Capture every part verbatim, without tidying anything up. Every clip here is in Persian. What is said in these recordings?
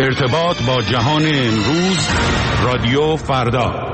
ارتباط با جهان امروز، رادیو فردا.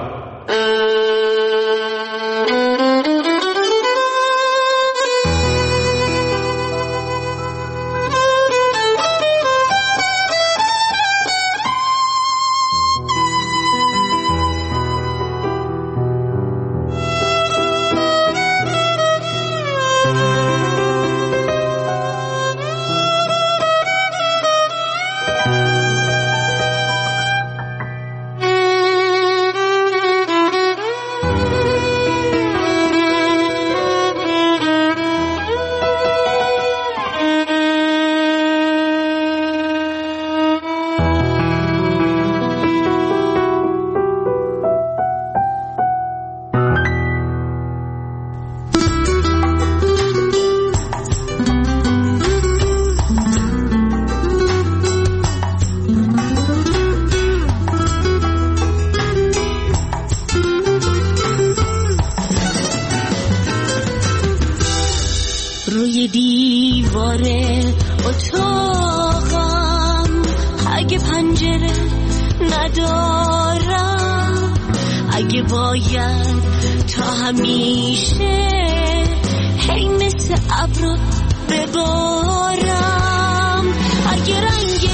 روی دیوار اتاقم اگه پنجره ندارم، اگه باید تا همیشه هی مثل ابر ببارم، اگه رنگ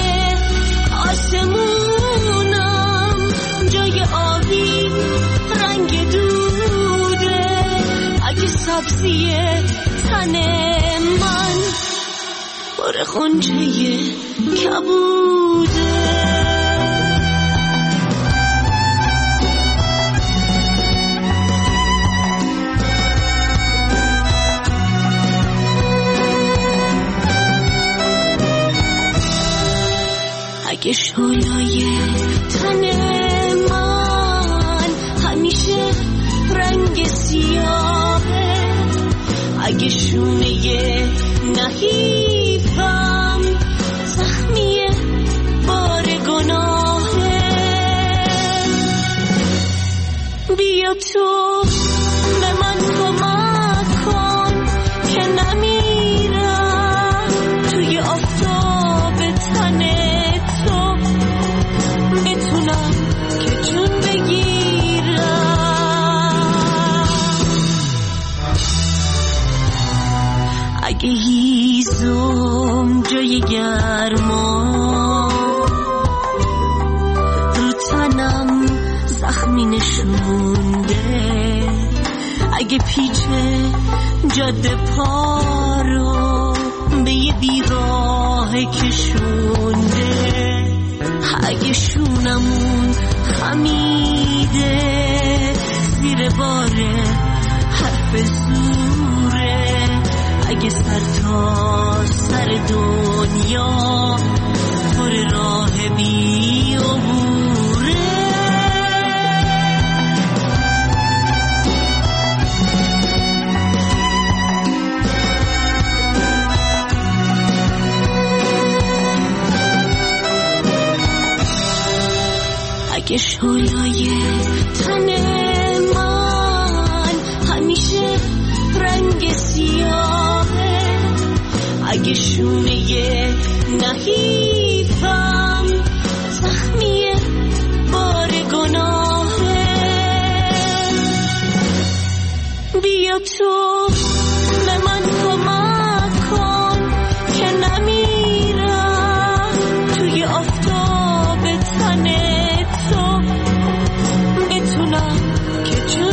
آسمونم جای آبی رنگ دوده، اگه سبزی تن من پر غنچه کبوده، اگه شعله‌ی تن من همیشه رنگ سیاهه، اگه شونه نحیفم زخمی بار گناهه، بیا تو به من کمک کن که نمیرم توی آفتاب تن تو، بتونم که جون بگیرم، اگه هیزم جای گرما رو تنم زخمی نشونده، اگه پیچه جاده پارو به یه بیراه کشونده، اگه شونمون خمیده زیر باره حرف زوره، اگه سر تا سر دنیا پر راه بی عبوره، اگه شعله‌ی تن من همیشه رنگ سیاهه، اگه شونه نحیفم زخمی بار گناهه، بیا تو به من کمک کن که نمیرم توی آفتاب تن تو، بتونم که جون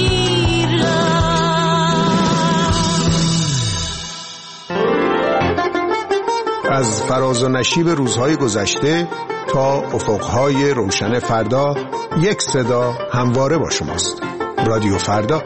بگیرم. از فراز و نشیب روزهای گذشته تا افقهای روشن فردا، یک صدا همواره با شماست. رادیو فردا.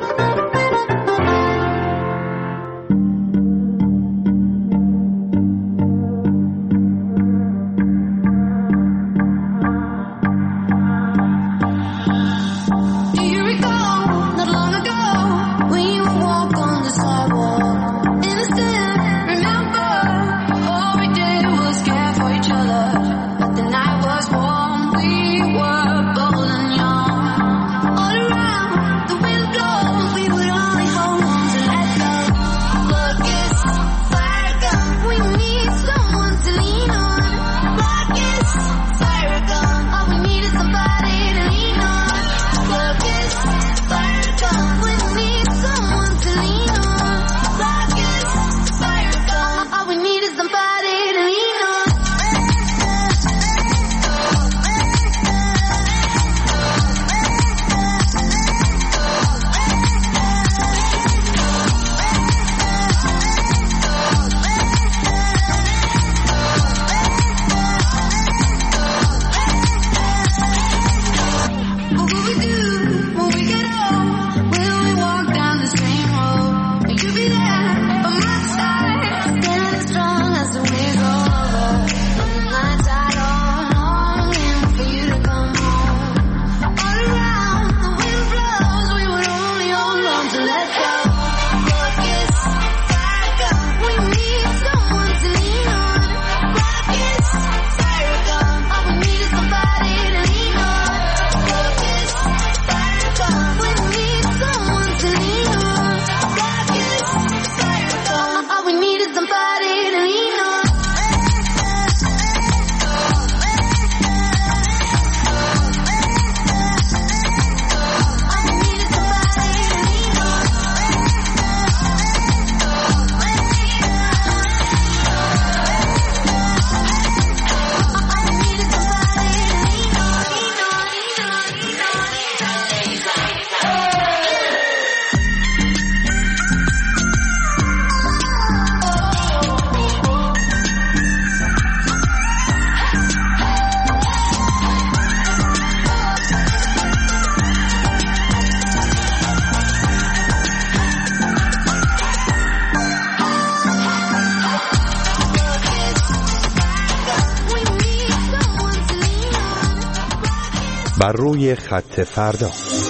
We would بر روی خط فردا.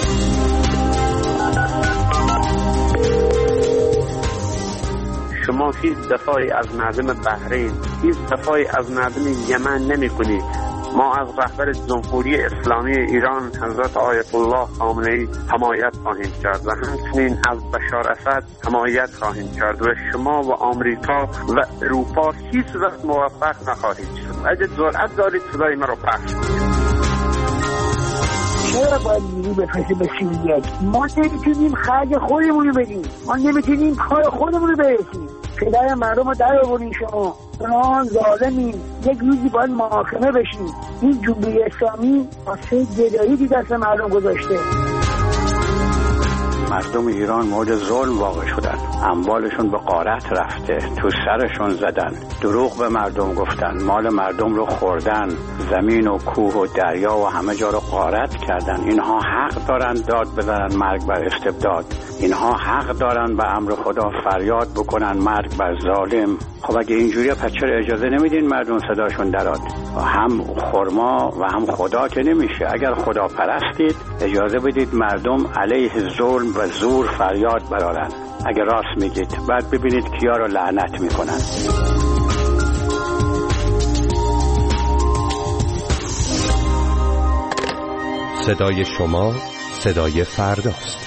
شما هیچ دفاعی از مردم بحرین، هیچ دفاعی از مردم یمن نمی کنید. ما از رهبر جمهوری اسلامی ایران حضرت آیت الله خامنه‌ای حمایت خواهیم کرد و همچنین از بشار اسد حمایت خواهیم کرد و شما و آمریکا و اروپا هیچ وقت موفق نخواهید شد. اگه جرأت دارید صدای ما رو پخش کنید. چرا باید نیرو بفرسته به سوریه؟ ما نمیتونیم خرج خودمون رو بدیم، ما نمیتونیم کار خودمون رو برسیم. پدر مردم رو در آورین شما، شما ظالمین. یک روزی باید محاکمه بشین. این جمهوری اسلامی واسه گدایی دست مردم گذاشته. مردم ایران مورد ظلم واقع شدن، اموالشون به غارت رفته، تو سرشون زدن، دروغ به مردم گفتن، مال مردم رو خوردن، زمین و کوه و دریا و همه جا رو غارت کردن. اینها حق دارن داد بزنن مرگ بر استبداد، اینها حق دارن به امر خدا فریاد بکنن مرگ بر ظالم. خب اگه اینجوریه پس چرا اجازه نمیدین مردم صداشون دراد؟ هم خرما و هم خدا که نمیشه. اگر خدا پرستید اجازه بدید مردم علیه ظلم و زور فریاد برارن. اگه راست میگید بعد ببینید کیا رو لعنت میکنن. صدای شما صدای فرداست.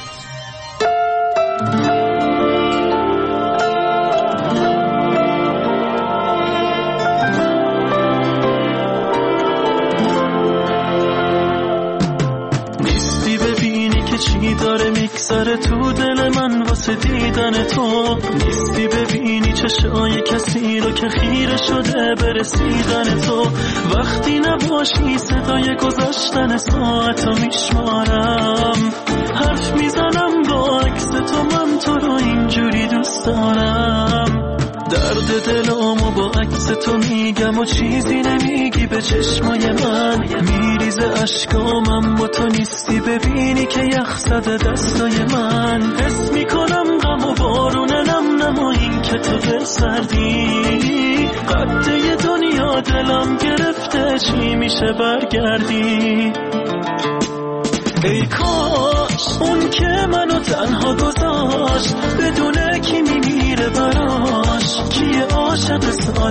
چی داره میگذره تو دل من واسه دیدن تو؟ نیستی ببینی چشای کسی رو که خیره شده به رسیدن تو. وقتی نباشی صدای گذشتن ساعتو میشمارم، حرف میزنم با عکس تو، من تو رو اینجوری دوست دارم. درد دلامو با عکس تو میگم و چیزی نمیگی به چشمای من. میریزه اشکامم با تو نیستی ببینی که یخ زده دستای من. حس میکنم غم و بارون نم نم و این که تو دل سردی. قده دنیا دلم گرفته چی میشه برگردی؟ ای کاش اون که منو تنها گذاشت بدونه کی میمیره براش، کیه عاشق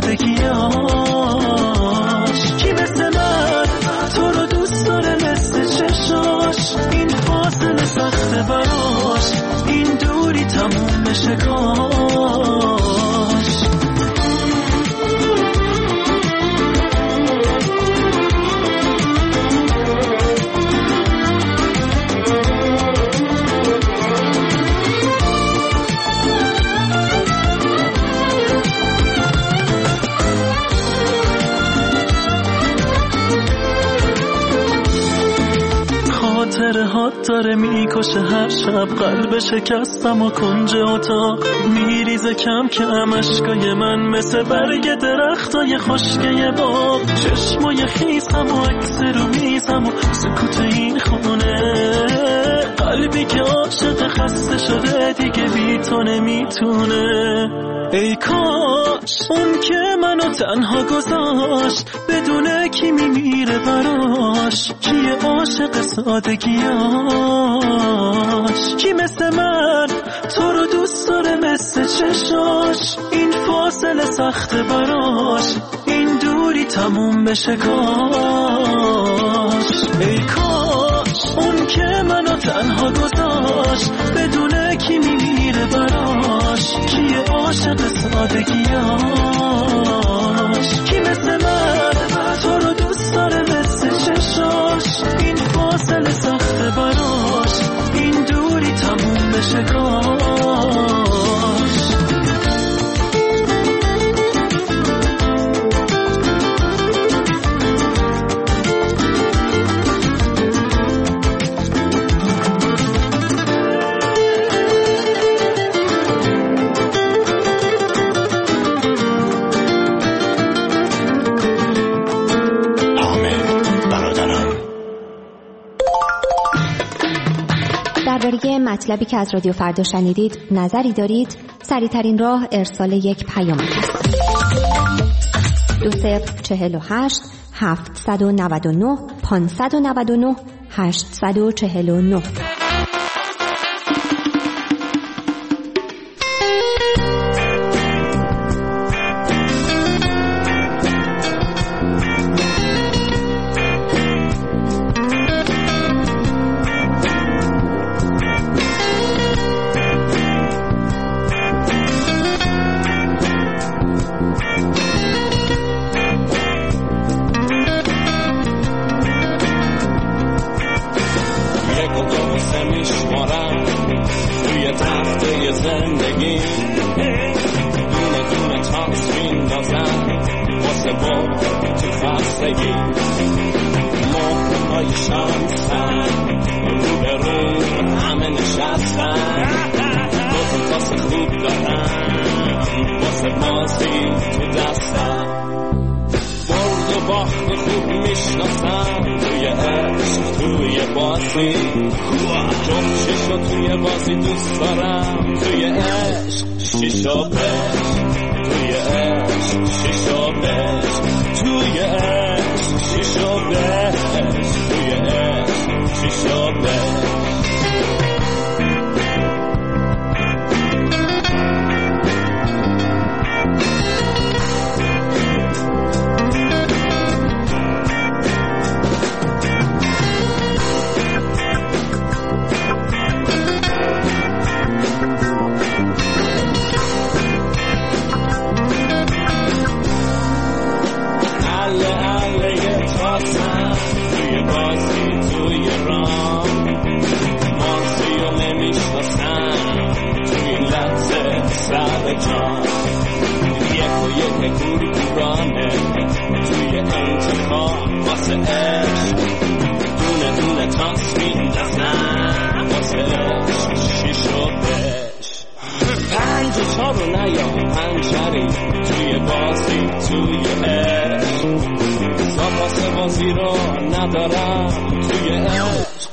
سادگیاش، کی مثل من تو رو دوست داره مثل چشاش. این فاصله سخته براش، این دوری تموم بشه کاش. خاطرهات داره میکشه هر شب، قلب شکستم و کنج اتاق میریزه کم کم اشکای من مثل برگ درختای خشکه باغ. چشمای خیسم و عکس رو میزم و سکوت این خونه، قلبی که عاشق خسته شده دیگه بی تو نمیتونه. ای کاش اون که منو تنها گذاشت بدونه کی میمیره براش، کیه عاشق سادگیاش، کی مثل من تو رو دوست داره مثل چشاش. این فاصله سخته براش، این دوری تموم بشه کاش. ای کاش اون که منو تنها گذاشت بدونه کی میمیره براش، کیه عاشق سادگیاش، کی مثل من تو رو دوست داره مثل چشاش. این فاصله سخته براش، این دوری تموم بشه کاش. درباره مطلبی که از رادیو فردا شنیدید نظری دارید؟ سریع‌ترین راه ارسال یک پیام است. دو صفر چهل و هشت هفتصد و نود و نه پانصد و نود و نه هشت چهار نه.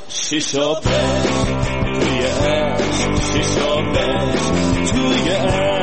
شیشا بش توی عشق، شیشا بش توی عشق.